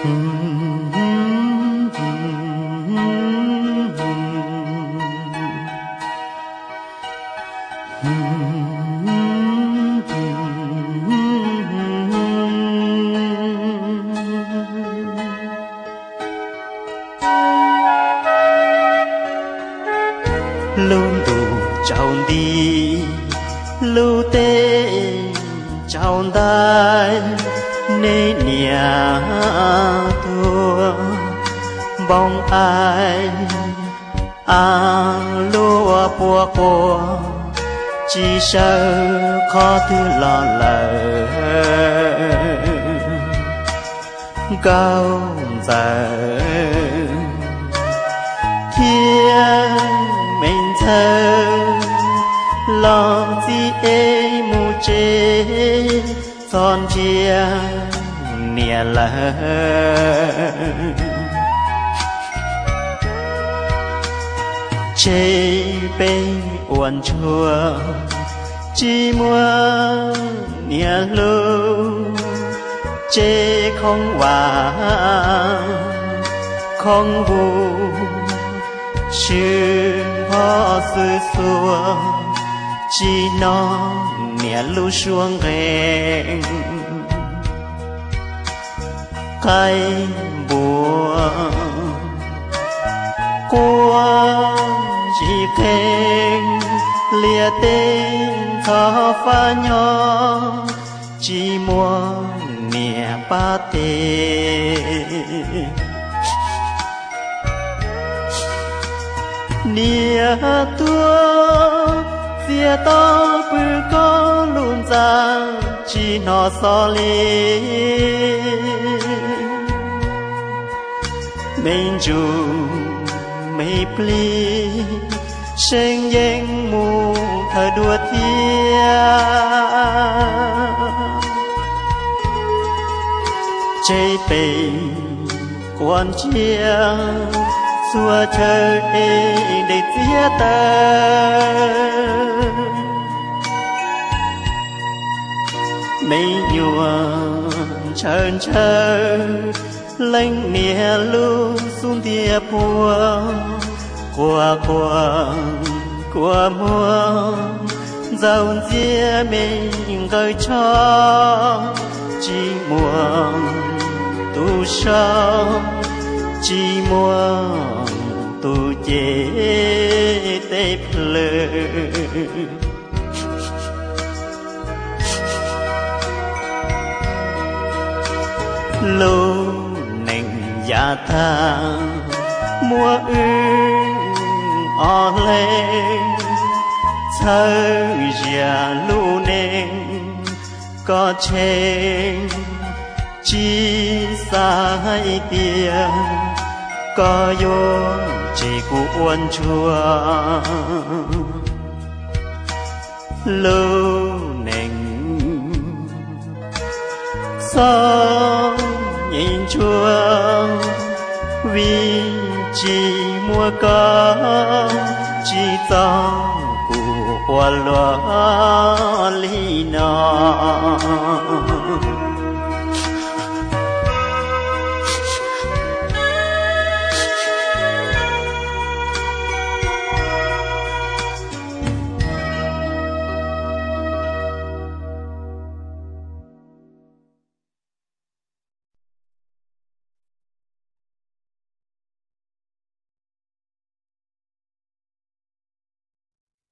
luôn đủ chào đi lưu tê chào tay nê nhà thua bóng ai lúa bùa bùa chỉ sợ khó thứ lo lờ cao giờ thiên mình thơ lo gì ấy mu chê son chia nia lờ chê bên uốn chua chỉ mua nia lưu chê không hòa không vu chưa có sự xua chỉ nó nia lưu xuống ghen cái buồn qua chỉ khen lìa tên thọ pha nhỏ chỉ muốn nia ba tê nia tua phía to bự có luôn ra chỉ nó so li mình dù mấy pli sinh danh mù thờ đua thia chê bề quan chia xua chơi để chia tơ mấy nhuộm trơn trơ lênh nia lu xuống tia pua của mua dầu chia mình gửi cho chỉ muốn tu sâu chỉ muốn tu chế tép lơ lô nành giả tha mua o lên thơ già lu nên có trên chỉ sai tiền có vô chỉ của uốn chua lưu nền sao nhìn chua vì chỉ mua có chỉ tao của loa lý nó